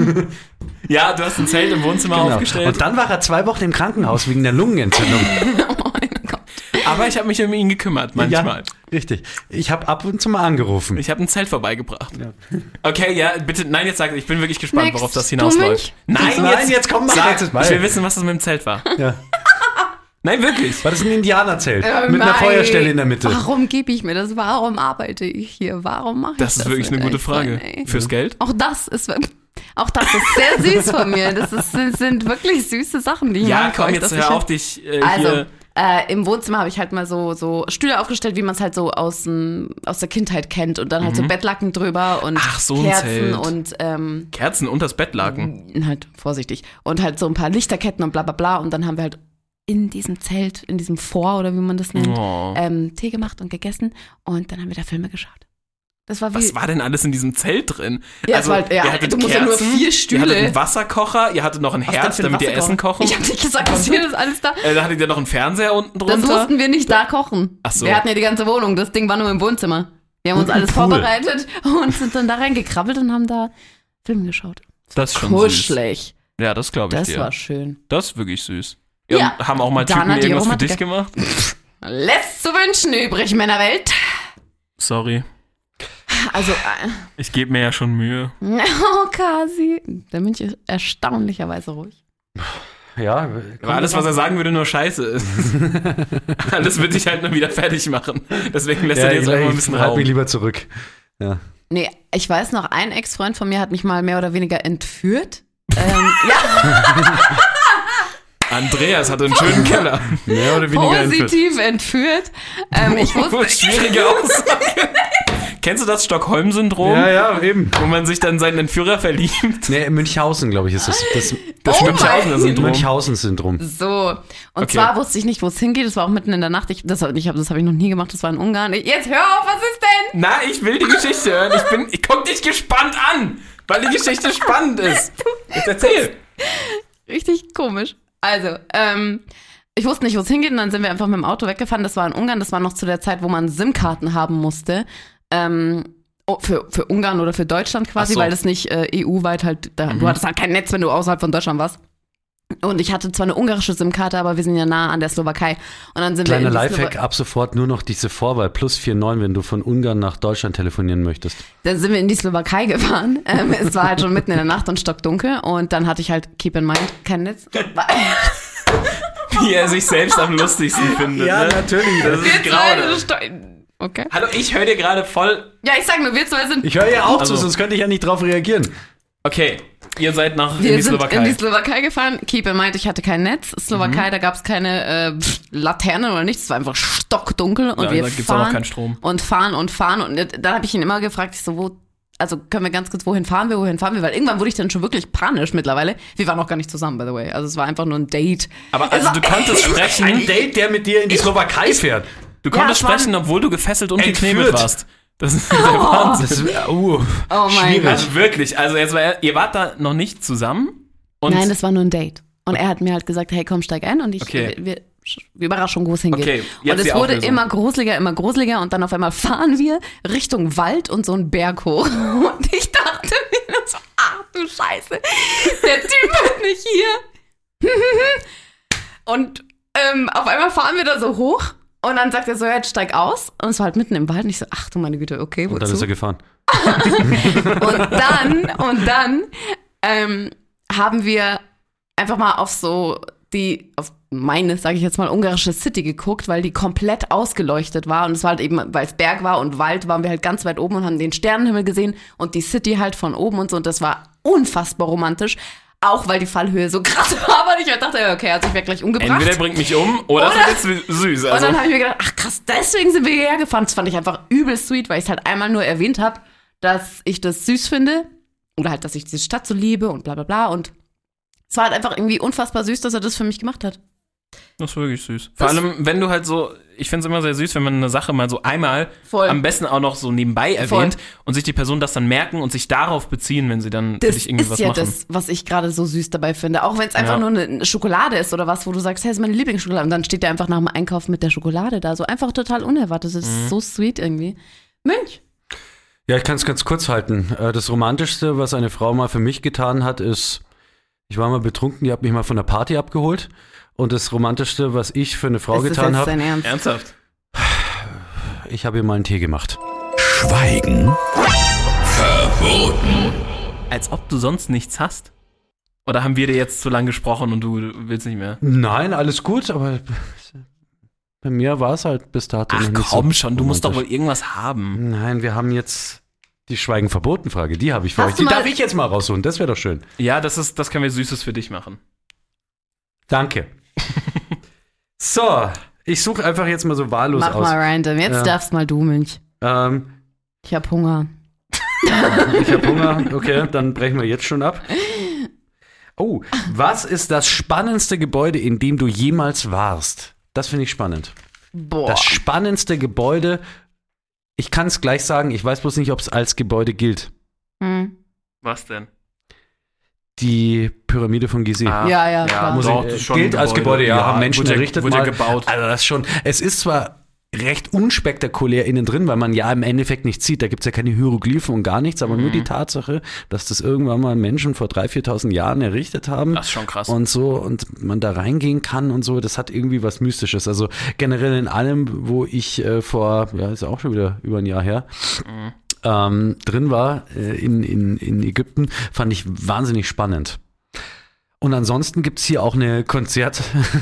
Ja, du hast ein Zelt im Wohnzimmer Genau. aufgestellt. Und dann war er zwei Wochen im Krankenhaus wegen der Lungenentzündung. Oh mein Gott. Aber ich habe mich um ihn gekümmert, manchmal. Ja, richtig. Ich habe ab und zu mal angerufen. Ich habe ein Zelt vorbeigebracht. Okay, ja, bitte, nein, jetzt sag, ich bin wirklich gespannt, Next. worauf das Du hinausläuft. mich? Nein, Nein, jetzt, jetzt komm, mach sag, jetzt mal. ich will wissen, was das mit dem Zelt war. Ja. Nein, wirklich. War das ein Indianerzelt Äh, mit einer nein. Feuerstelle in der Mitte? Warum gebe ich mir das? Warum arbeite ich hier? Warum mache ich das? Das ist wirklich mit eine gute euch Frage. Freunde, ey? Fürs Geld? Auch das ist auch das ist sehr süß von mir. Das ist, sind, sind wirklich süße Sachen, die ich Ja, mache für komm, euch, jetzt dass ich hör halt- auf dich äh, Also, hier. äh, im Wohnzimmer habe ich halt mal so, so Stühle aufgestellt, wie man es halt so aus, dem- aus der Kindheit kennt. Und dann halt so Bettlaken drüber und Mhm. Ach, so ein Kerzen Zelt. und ähm, Kerzen unters Bettlaken. halt vorsichtig. Und halt so ein paar Lichterketten und bla bla bla. Und dann haben wir halt in diesem Zelt, in diesem Vor oder wie man das nennt, Oh. ähm, Tee gemacht und gegessen. Und dann haben wir da Filme geschaut. Das war wie, Was war denn alles in diesem Zelt drin? Ja, es war halt- ja, ihr hattet du musst ja nur vier Stühle. Ihr hattet einen Wasserkocher, ihr hattet noch ein Was denn Herz, für ein damit ihr Wasserkocher? Essen kochen. Ich hab nicht gesagt, was hier ist alles da. Äh, da hattet ihr noch einen Fernseher unten Das drunter. mussten wir nicht da kochen. Ach so. Wir hatten ja die ganze Wohnung, das Ding war nur im Wohnzimmer. Wir haben uns alles Pool. vorbereitet und sind dann da reingekrabbelt und haben da Film geschaut. Das ist schon süß. Kuschelig. Ja, das glaube ich Das dir. war schön. Das ist wirklich süß. Ja. Ja. Und haben auch mal Dana, Typen die irgendwas für Romantiker. dich gemacht? Lässt zu wünschen übrig, Männerwelt. Sorry. Also, äh, Ich gebe mir ja schon Mühe. oh, Kasi. Der Mönch ist erstaunlicherweise ruhig. Ja, Aber alles, was er sagen würde, nur scheiße ist. Alles wird dich halt nur wieder fertig machen. Deswegen lässt ja, er dir jetzt ich, einfach mal ein ich bisschen halt Raum. mich lieber zurück. Ja. Nee, ich weiß noch, ein Ex-Freund von mir hat mich mal mehr oder weniger entführt. ähm, ja, Andreas hatte einen schönen Keller. Mehr oder weniger entführt. positiv entführt. Ähm, ich wusste, Schwierige Aussage. Kennst du das Stockholm-Syndrom? Ja, ja, eben. Wo man sich dann seinen Entführer verliebt? Nee, Münchhausen, glaube ich, ist das. Das, Das Oh Münchhausener mein- Syndrom. Münchhausen-Syndrom. so. Und Okay. zwar wusste ich nicht, wo es hingeht. Das war auch mitten in der Nacht. Ich, das habe ich, hab- das hab ich noch nie gemacht. Das war in Ungarn. Ich, jetzt hör auf, was ist denn? Na, ich will die Geschichte hören. Ich bin, ich guck dich gespannt an, weil die Geschichte spannend ist. Jetzt erzähl. Richtig komisch. Also, ähm, ich wusste nicht, wo es hingeht. Und dann sind wir einfach mit dem Auto weggefahren. Das war in Ungarn. Das war noch zu der Zeit, wo man SIM-Karten haben musste. Ähm, oh, für, für Ungarn oder für Deutschland quasi, Ach so. weil das nicht äh, E U-weit halt, da, du hattest halt kein Netz, wenn du außerhalb von Deutschland warst. Und ich hatte zwar eine ungarische SIM-Karte, aber wir sind ja nah an der Slowakei. Und dann sind Kleiner wir in die Lifehack, Slowa- ab sofort nur noch diese Vorwahl plus vier neun, wenn du von Ungarn nach Deutschland telefonieren möchtest. Dann sind wir in die Slowakei gefahren. Ähm, es war halt schon mitten in der Nacht und stockdunkel. Und dann hatte ich halt, keep in mind, kein Netz. Wie er sich selbst am lustigsten findet. ne? natürlich. Das ist Wir zwei grauenhaft. sto- Okay. Hallo, ich höre dir gerade voll. Ja, ich sag nur, wir zwei sind. Ich höre ja auch Also- zu, sonst könnte ich ja nicht drauf reagieren. Okay, ihr seid nach Wir in die sind Slowakei. in die Slowakei gefahren. Keep in mind, ich hatte kein Netz. Slowakei, da gab es keine äh, pff, Laternen oder nichts. Es war einfach stockdunkel. Und Ja, wir da gibt's auch noch fahren keinen Strom. und fahren und fahren. Und dann habe ich ihn immer gefragt, ich so, wo, also können wir ganz kurz, wohin fahren wir, wohin fahren wir? Weil irgendwann wurde ich dann schon wirklich panisch mittlerweile. Wir waren auch gar nicht zusammen, by the way. Also es war einfach nur ein Date. Aber also du konntest sprechen. Ein Date, der mit dir in die Slowakei fährt. Du konntest es war- sprechen, obwohl du gefesselt und Entführt. geknebelt warst. Das ist der Wahnsinn. Das ist, uh, Oh mein schwierig. Gott. Also wirklich, also jetzt war, ihr wart da noch nicht zusammen? Und Nein, das war nur ein Date. Und er hat mir halt gesagt, hey, komm, steig ein. Und ich, Okay. wir, wir, wir überraschen, wo es hingeht. Okay, jetzt und es die wurde Auflösung. immer gruseliger, immer gruseliger. Und dann auf einmal fahren wir Richtung Wald und so einen Berg hoch. Und ich dachte mir nur so, ach du Scheiße, der Typ ist nicht hier. Und ähm, auf einmal fahren wir da so hoch. Und dann sagt er so, ja, jetzt steig aus. Und es war halt mitten im Wald. Und ich so, ach du meine Güte, okay, wozu? Und dann ist er gefahren. Und dann, und dann ähm, haben wir einfach mal auf so die, auf meine, sage ich jetzt mal, ungarische City geguckt, weil die komplett ausgeleuchtet war. Und es war halt eben, weil es Berg war und Wald, waren wir halt ganz weit oben und haben den Sternenhimmel gesehen und die City halt von oben und so. Und das war unfassbar romantisch. Auch weil die Fallhöhe so krass war, weil ich halt dachte, okay, also ich werde gleich umgebracht. entweder bringt mich um oder, Oder- es wird jetzt süß. Und Also. dann habe ich mir gedacht, ach krass, deswegen sind wir hierher gefahren. Das fand ich einfach übel sweet, weil ich es halt einmal nur erwähnt habe, dass ich das süß finde. Oder halt, dass ich diese Stadt so liebe und bla bla bla. Und es war halt einfach irgendwie unfassbar süß, dass er das für mich gemacht hat. Das ist wirklich süß. Vor Das- allem, wenn du halt so, ich finde es immer sehr süß, wenn man eine Sache mal so einmal, Voll. am besten auch noch so nebenbei erwähnt und sich die Person das dann merken und sich darauf beziehen, wenn sie dann für Das dich irgendwie ist was ja machen. das, was ich gerade so süß dabei finde. Auch wenn es einfach Ja. nur eine Schokolade ist oder was, wo du sagst, hey, das ist meine Lieblingsschokolade. Und dann steht der einfach nach dem Einkaufen mit der Schokolade da. So einfach total unerwartet. Das ist Mhm. so sweet irgendwie. Mönch. Ja, ich kann es ganz kurz halten. Äh, Das Romantischste, was eine Frau mal für mich getan hat, ist, ich war mal betrunken, die hat mich mal von der Party abgeholt. Und das Romantischste, was ich für eine Frau Ist das getan jetzt habe, dein Ernst? Ernsthaft? ich habe ihr mal einen Tee gemacht. Schweigen verboten. Als ob du sonst nichts hast? Oder haben wir dir jetzt zu lang gesprochen und du willst nicht mehr? Nein, alles gut, aber bei mir war es halt bis dato Ach noch nicht komm so schon, du musst doch wohl romantisch. irgendwas haben. Nein, wir haben jetzt die Schweigen verboten Frage, die habe ich für Hast euch. du Die mal- darf ich jetzt mal rausholen, das wäre doch schön. Ja, das ist, das können wir Süßes für dich machen. Danke. So, ich suche einfach jetzt mal so wahllos Mach aus. mal random. Jetzt Ja. darfst mal du, Mönch. Ähm, Ich hab Hunger. ich habe Hunger, okay, dann brechen wir jetzt schon ab. Oh, was ist das spannendste Gebäude, in dem du jemals warst? Das finde ich spannend. Boah. Das spannendste Gebäude, Ich kann es gleich sagen, ich weiß bloß nicht, ob es als Gebäude gilt. Hm. Was denn? Die Pyramide von Gizeh. Ah, Ja, ja, klar. Muss doch, ich, das äh, ist schon gilt ein als Gebäude, ja, haben Menschen wurde, errichtet wurde mal. gebaut. Also das schon, es ist zwar recht unspektakulär innen drin, weil man ja im Endeffekt nichts sieht. Da gibt es ja keine Hieroglyphen und gar nichts, aber Mhm. nur die Tatsache, dass das irgendwann mal Menschen vor dreitausend, viertausend Jahren errichtet haben. Das ist schon krass. Und so, und man da reingehen kann und so, das hat irgendwie was Mystisches. Also generell in allem, wo ich äh, vor, ja, ist auch schon wieder über ein Jahr her, Mhm. ähm, drin war, äh, in, in, in Ägypten, fand ich wahnsinnig spannend. Und ansonsten gibt es hier auch eine Konzert.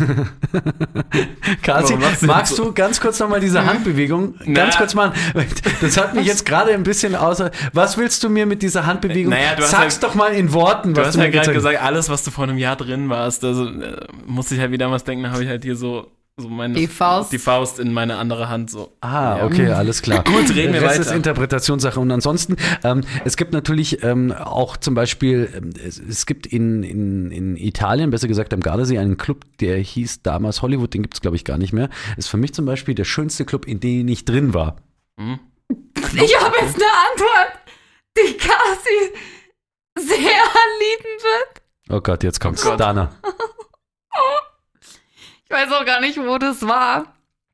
Kasi, Warum lachst du magst jetzt so? du ganz kurz nochmal diese Handbewegung ganz Na. kurz machen? Das hat mich jetzt gerade ein bisschen außer. Was willst du mir mit dieser Handbewegung? Naja, du hast Sag's ja- doch mal in Worten, Du was hast du ja mir gerade gezeigt hast. gesagt, alles, was du vor einem Jahr drin warst, also äh, musste ich halt wieder an was denken, da habe ich halt hier so, so meine Die Faust. die Faust in meine andere Hand so. Ah, Ja. okay, alles klar. Gut, reden wir Der Rest weiter. ist Interpretationssache. Und ansonsten, ähm, es gibt natürlich ähm, auch zum Beispiel, ähm, es, es gibt in, in, in Italien, besser gesagt am Gardasee, einen Club, der hieß damals Hollywood, den gibt es glaube ich gar nicht mehr. Ist für mich zum Beispiel der schönste Club, in dem ich drin war. Hm? Ich habe jetzt eine Antwort, die Kasi sehr lieben wird. Oh Gott, jetzt kommt's. Oh Gott. Dana. Ich weiß auch gar nicht, wo das war.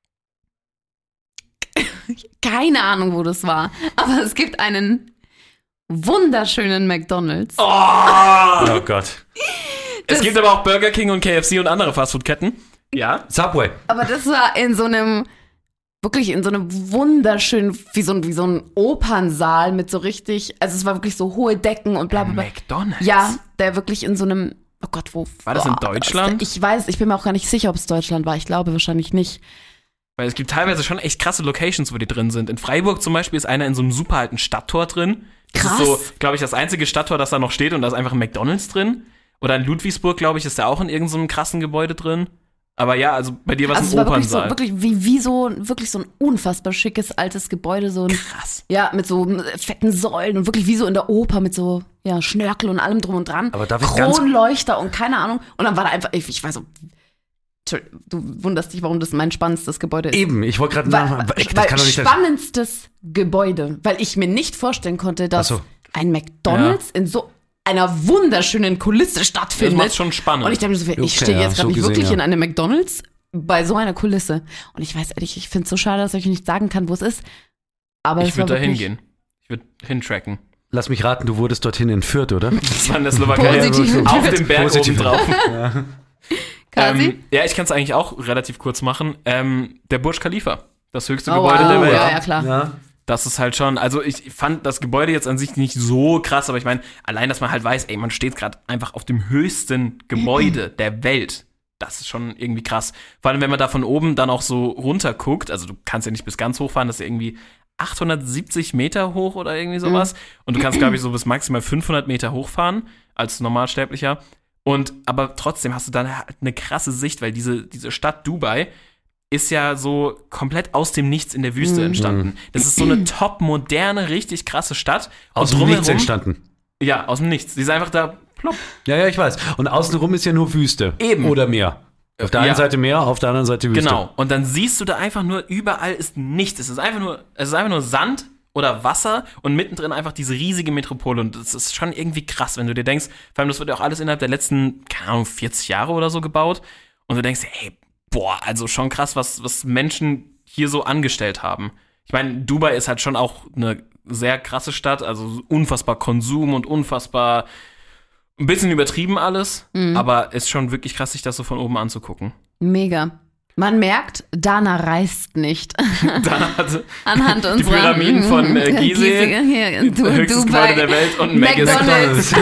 Keine Ahnung, wo das war. Aber es gibt einen wunderschönen McDonald's. Oh Gott. Es gibt aber auch Burger King und K F C und andere Fastfood-Ketten. Ja. Subway. Aber das war in so einem, wirklich in so einem wunderschönen, wie so ein, wie so ein Opernsaal mit so richtig, also es war wirklich so hohe Decken und bla bla bla. McDonald's. Ja, der wirklich in so einem, oh Gott, wo? War das in Boah, Deutschland? Ich weiß, ich bin mir auch gar nicht sicher, ob es Deutschland war. Ich glaube wahrscheinlich nicht. Weil es gibt teilweise schon echt krasse Locations, wo die drin sind. In Freiburg zum Beispiel ist einer in so einem super alten Stadttor drin. Das Krass. ist so, glaube ich, das einzige Stadttor, das da noch steht und da ist einfach ein McDonald's drin. Oder in Ludwigsburg, glaube ich, ist der auch in irgendeinem krassen Gebäude drin. Aber ja, also bei dir war es Also es ein war wirklich so, Opernsaal. wirklich wie, wie so, wirklich so ein unfassbar schickes altes Gebäude, so ein, Krass. ja, mit so fetten Säulen und wirklich wie so in der Oper mit so, ja, Schnörkel und allem drum und dran. Aber darf ich ganz- Kronleuchter und keine Ahnung. Und dann war da einfach, ich, ich weiß so, Entschuldigung, du wunderst dich, warum das mein spannendstes Gebäude ist. Eben, ich wollte gerade Weil, nachmachen. Das weil kann doch nicht sein. spannendstes Gebäude, weil ich mir nicht vorstellen konnte, dass Ach so. ein McDonald's in so einer wunderschönen Kulisse stattfindet. Das macht's schon spannend. Und ich dachte mir so, ich Okay, stehe ja, jetzt gerade so nicht gesehen, wirklich ja. in einem McDonald's bei so einer Kulisse. Und ich weiß ehrlich, ich finde es so schade, dass ich nicht sagen kann, wo es ist. Aber Ich es war würde da wirklich hingehen. Ich würde hintracken. Lass mich raten, du wurdest dorthin entführt, oder? Das war in der Slowakei. Positiv. Auf dem Berg Positiv. oben drauf. Kasi. Ähm, ja, ich kann es eigentlich auch relativ kurz machen. Ähm, der Burj Khalifa. Das höchste Oh, Gebäude wow. der Welt. Ja, ja, klar. Ja. Das ist halt schon, also ich fand das Gebäude jetzt an sich nicht so krass, aber ich meine, allein, dass man halt weiß, ey, man steht gerade einfach auf dem höchsten Gebäude der Welt. Das ist schon irgendwie krass. Vor allem, wenn man da von oben dann auch so runter guckt, also du kannst ja nicht bis ganz hoch fahren, das ist ja irgendwie achthundertsiebzig Meter hoch oder irgendwie sowas. Und du kannst, glaube ich, so bis maximal fünfhundert Meter hochfahren als Normalsterblicher. Und aber trotzdem hast du dann halt eine krasse Sicht, weil diese, diese Stadt Dubai ist ja so komplett aus dem Nichts in der Wüste Mhm. entstanden. Das ist so eine top moderne, richtig krasse Stadt. Aus Und dem Nichts drumherum- entstanden. Ja, aus dem Nichts. Die ist einfach da plopp. Ja, ja, ich weiß. Und außenrum ist ja nur Wüste. Eben. Oder Meer. Auf der Ja. einen Seite Meer, auf der anderen Seite Wüste. Genau. Und dann siehst du da einfach nur, überall ist nichts. Es ist einfach nur, es ist einfach nur Sand oder Wasser und mittendrin einfach diese riesige Metropole. Und das ist schon irgendwie krass, wenn du dir denkst, vor allem das wird ja auch alles innerhalb der letzten, keine Ahnung, vierzig Jahre oder so gebaut. Und du denkst, ey, boah, also schon krass, was, was Menschen hier so angestellt haben. Ich meine, Dubai ist halt schon auch eine sehr krasse Stadt, also unfassbar Konsum und unfassbar ein bisschen übertrieben alles, aber ist schon wirklich krass, sich das so von oben anzugucken. Mega. Man merkt, Dana reist nicht. Dann hat Anhand die unserer Pyramiden von äh, Gizeh, hier, du, höchstes Dubai, Gebäude der Welt und McDonald's.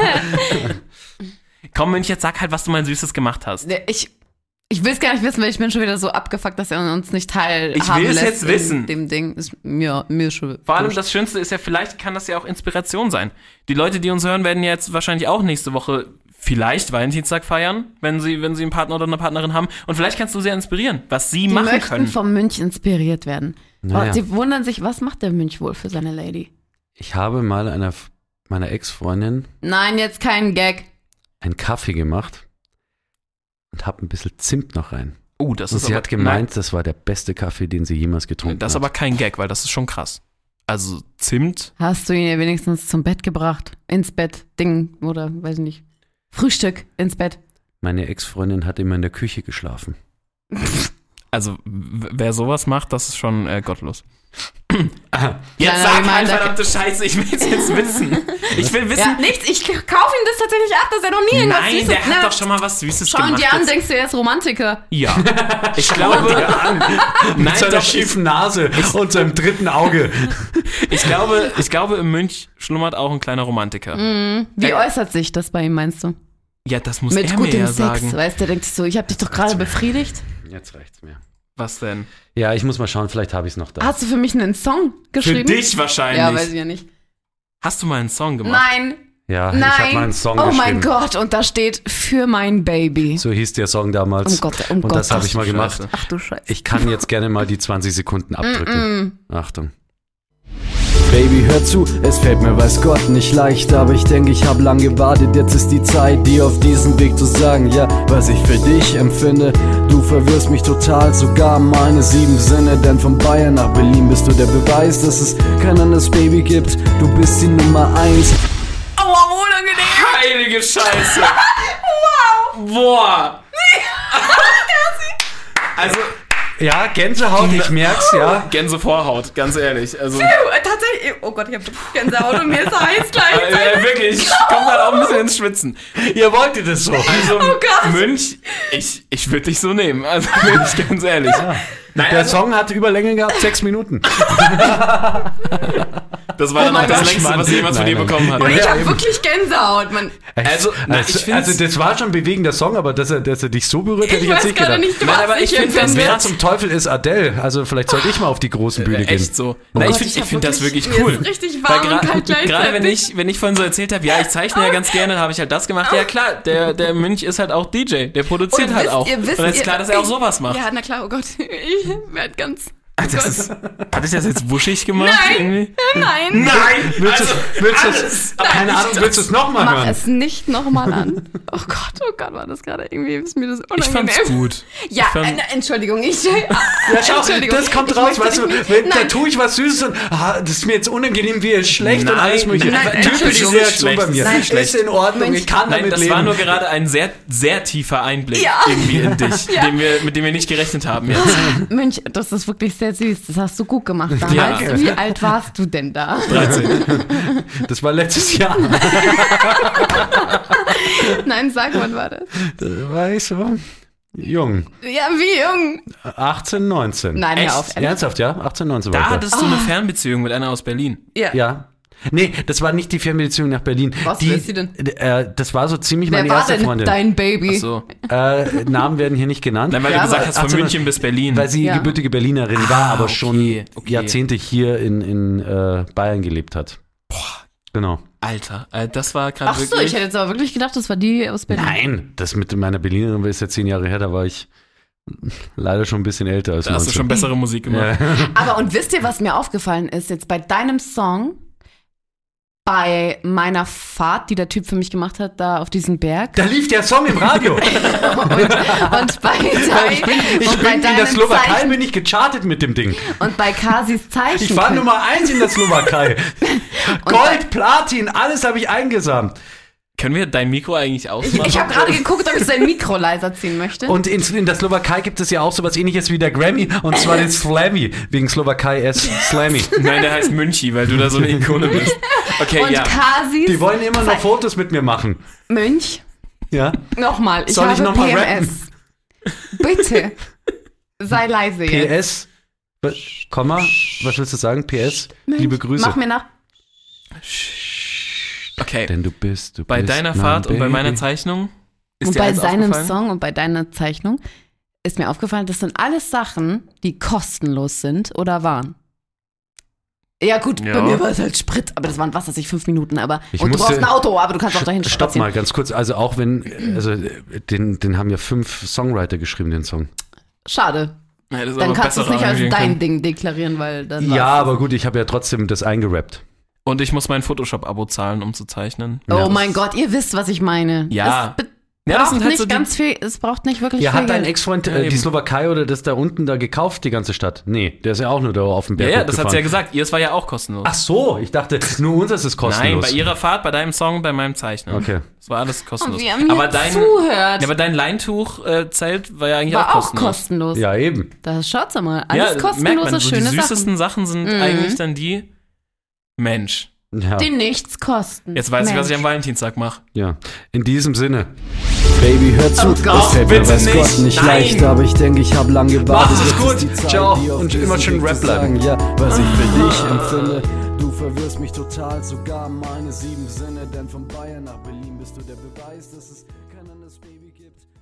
Komm, Mönch, jetzt sag halt, was du mal Süßes gemacht hast. Ich, ich will es gar nicht wissen, weil ich bin schon wieder so abgefuckt, dass er uns nicht teilhaben Ich will es lässt jetzt in wissen. dem Ding. Ist mir, mir schon Vor allem wurscht. das Schönste ist ja, vielleicht kann das ja auch Inspiration sein. Die Leute, die uns hören, werden ja jetzt wahrscheinlich auch nächste Woche vielleicht Valentinstag feiern, wenn sie, wenn sie einen Partner oder eine Partnerin haben. Und vielleicht kannst du sie inspirieren, was sie Die machen möchten können. vom Mönch inspiriert werden. Naja. Oh, sie wundern sich, was macht der Mönch wohl für seine Lady? Ich habe mal einer meiner Ex-Freundin Nein, jetzt kein Gag. einen Kaffee gemacht und habe ein bisschen Zimt noch rein. Oh, das Und ist sie aber, hat gemeint, das war der beste Kaffee, den sie jemals getrunken nein, das ist hat. aber kein Gag, weil das ist schon krass. Also Zimt, Hast du ihn ja wenigstens zum Bett gebracht? Ins Bett, Ding, oder weiß ich nicht. Frühstück ins Bett. Meine Ex-Freundin hat immer in der Küche geschlafen. also w- wer sowas macht, das ist schon äh, gottlos. Kleiner Jetzt sag halt, Reminder. verdammte Scheiße, ich will es jetzt wissen. Ich will wissen, Ja, nichts, ich kaufe ihm das tatsächlich ab, dass er noch nie irgendwas nein, Süßes... der hat Na, doch schon mal was Süßes Schau ihn gemacht. dir an, Jetzt- denkst du, er ist Romantiker. Ja, ich glaube, Mit nein, seiner doch, schiefen Nase und seinem dritten Auge. ich glaube, ich glaube, im Mönch schlummert auch ein kleiner Romantiker. Wie Äh, äußert sich das bei ihm, meinst du? Ja, das muss Mit er mir gutem ja Sex, sagen. weißt du, der denkt sich so, ich habe dich doch gerade befriedigt. Jetzt reicht's mir. Was denn? Ja, ich muss mal schauen, vielleicht habe ich es noch da. Hast du für mich einen Song Für geschrieben? dich wahrscheinlich. Ja, weiß ich ja nicht. Hast du mal einen Song gemacht? Nein, Ja, ich nein. habe mal einen Song oh geschrieben. mein Gott, und da steht für mein Baby. So hieß der Song damals. Um Gott, um und Gott. das habe ich mal Ach, gemacht. Scheiße. Ach du Scheiße. Ich kann jetzt gerne mal die zwanzig Sekunden abdrücken. Achtung. Baby, hör zu, es fällt mir weiß Gott nicht leicht, aber ich denke, ich hab lang gewartet, jetzt ist die Zeit, dir auf diesem Weg zu sagen, ja, was ich für dich empfinde. Du verwirrst mich total, sogar meine sieben Sinne, denn von Bayern nach Berlin bist du der Beweis, dass es kein anderes Baby gibt, du bist die Nummer eins. Aua, unangenehm. Heilige Scheiße. Wow. Boah. also, Ja, Gänsehaut, ich merk's, ja. Gänsevorhaut, ganz ehrlich. Also, Äh, Tatsächlich, oh Gott, ich hab Gänsehaut und mir ist heiß äh, gleich. wirklich, ich komme gerade auch ein bisschen ins Schwitzen. Ihr wolltet es so. Also, Oh Gott. Mönch, ich, ich würde dich so nehmen. Also, bin ich ganz ehrlich. Nein, Der also, Song hat Überlänge gehabt, sechs Minuten. das war dann Oh auch mein das Gott. längste, was jemand von Nein, dir nein. bekommen hat. Und ich Ja, hab eben. wirklich Gänsehaut, man. Also, na, Das, ich find's- also das war schon ein bewegender Song, aber dass er, dass er dich so berührt, hätte Ich ich jetzt weiß nicht gerade gedacht. nicht, Nein, was aber ich ich find, das empfinde. wär- Wer zum Teufel ist Adele? Also vielleicht sollte ich mal auf die große Bühne Äh, gehen. echt so. Na, ich Gott, finde ich hab find das wirklich- wirklich mir cool. ist richtig Weil warm und gra- kalt gleichzeitig. Gerade wenn ich, wenn ich von so erzählt habe, ja, ich zeichne ja ganz gerne, habe ich halt das gemacht. Ja klar, der, der Mönch ist halt auch D J, der produziert Und halt wisst auch. ihr, wisst Und dann ist ihr- klar, dass er auch sowas macht. Ja, na klar, oh Gott. Ich werd ganz... Oh Das Gott. ist, hat ich das jetzt wuschig gemacht? Nein. Irgendwie? Nein, Nein! Willst also, du willst du alles, es, aber keine nicht Ahnung, das. willst du es nochmal mach hören? es nicht nochmal an. Oh Gott, oh Gott, war das gerade irgendwie, ist mir das Ich unangenehm. fand's gut. Ja, Ich fand- äh, Entschuldigung, ich... Ja, schau, Entschuldigung, das kommt ich raus, möchte weißt du, dich nicht- wenn, da Nein. tue ich was Süßes und ah, das ist mir jetzt unangenehm, wie es schlecht und Nein, alles mögliche. nein, nein, Typische Entschuldigung. Reaktion bei Schlecht, mir. nein, ist schlecht. in Ordnung, ich kann Nein, damit das leben. war nur gerade ein sehr, sehr tiefer Einblick Ja. irgendwie in dich, Ja. den wir, mit dem wir nicht gerechnet haben jetzt. Mönch, das ist wirklich sehr süß. Das hast du gut gemacht damals. Ja. Wie alt warst du denn da? dreizehn. Das war letztes Jahr. Nein, sag, wann war das? Da war ich so jung. Ja, wie jung? achtzehn, neunzehn. Nein, Echt? hör auf. ehrlich. Ernsthaft, ja? achtzehn, neunzehn war Da ich da. hattest du eine Fernbeziehung mit einer aus Berlin. Ja. Ja. Nee, das war nicht die Fernbeziehung nach Berlin. Was, die, wer ist sie denn? Äh, das war so ziemlich Wer meine war erste denn Freundin. dein Baby? So. Äh, Namen werden hier nicht genannt. Nein, weil Ja, du gesagt aber- hast, von achtzehn München bis Berlin. Weil sie Ja. gebürtige Berlinerin war, aber okay, schon okay. Jahrzehnte hier in, in äh, Bayern gelebt hat. Boah. Genau. Alter, äh, das war gerade Ach so, wirklich... ich hätte jetzt aber wirklich gedacht, das war die aus Berlin. Nein, das mit meiner Berlinerin ist ja zehn Jahre her, da war ich leider schon ein bisschen älter als da hast du schon neunzehn. bessere Musik gemacht. Ja. Aber und wisst ihr, was mir aufgefallen ist? Jetzt bei deinem Song, bei meiner Fahrt, die der Typ für mich gemacht hat, da auf diesem Berg. Da lief der Song im Radio. und, und bei, dein, Ich bin, ich und bei bin in der deinem Slowakei Zeichen- bin ich gechartet mit dem Ding. Und bei Kasis Zeichen. Ich war Nummer eins in der Slowakei. Und Gold, Platin, alles habe ich eingesamt. Können wir dein Mikro eigentlich Ich, ausmachen? ich habe gerade geguckt, ob ich sein Mikro leiser ziehen möchte. Und in, in der Slowakei gibt es ja auch sowas ähnliches wie der Grammy, und zwar den Slammy, wegen Slowakei S Slammy. Nein, der heißt Münchi, weil du da so eine Ikone bist. Okay, und ja. Kasis Die wollen immer noch Zei- Fotos mit mir machen. Mönch, Ja? nochmal, ich Soll habe ich noch mal P M S. Bitte, sei leise P jetzt. S, w- Komma, was willst du sagen? P S, Mönch, liebe Grüße. Mach mir nach. Okay, Denn du bist, du bei bist deiner mein Fahrt und bei meiner Baby. Zeichnung ist Und dir bei eins seinem aufgefallen? Song und bei deiner Zeichnung ist mir aufgefallen, das sind alles Sachen, die kostenlos sind oder waren. Ja gut, Ja. bei mir war es halt Sprit, aber das waren, was weiß ich, fünf Minuten, aber Ich und du musste- brauchst ein Auto, aber du kannst auch dahin Stopp spazieren. mal, ganz kurz. Also auch wenn, also den, den haben ja fünf Songwriter geschrieben, den Song. Schade. Ja, das ist Dann aber kannst du es besser nicht als arrangieren dein können. Ding deklarieren, weil dann Ja, war's. aber gut, ich habe ja trotzdem das eingerappt. Und ich muss mein Photoshop-Abo zahlen, um zu zeichnen. Oh Ja. mein Gott, ihr wisst, was ich meine. Ja. Das be- Ja, das braucht sind halt nicht so die, ganz viel, es braucht nicht wirklich Ja, viel hat dein Geld. Ex-Freund Ja, äh, die eben. Slowakei oder das da unten da gekauft, die ganze Stadt? Nee, der ist ja auch nur da auf dem Berg Ja, ja, das hat sie ja hochgefahren. gesagt. Ihres war ja auch kostenlos. Ach so, ich dachte, nur uns ist es Nein, kostenlos. bei ihrer Fahrt, bei deinem Song, bei meinem Zeichner. Okay. Das war alles kostenlos. Oh, wie er mir aber dein, zuhört. Ja, aber dein Leintuch-Zelt war ja eigentlich War auch auch kostenlos. kostenlos. Ja, eben. Das schaut's mal. Alles ja, kostenlose, merkt man, so schöne die süßesten Sachen. Sachen, sind Mhm. eigentlich dann die Mensch. Ja. Die nichts kosten. Jetzt weiß ich, was ich Mensch. am Valentinstag mache. ja. In diesem Sinne. Baby, hör zu, Oh Gott, es fällt mir bitte weiß nicht. Gott nicht Nein. leicht, aber ich denke, ich habe lang gewartet. Mach es Jetzt gut. ist die Zeit, Ciao. die auf Und diesem immer schön Weg Rap zu bleiben. sagen, ja, was ich für dich empfinde. Du verwirrst mich total, sogar meine sieben Sinne, denn von Bayern nach Berlin bist du der Beweis, dass es kein anderes Baby gibt.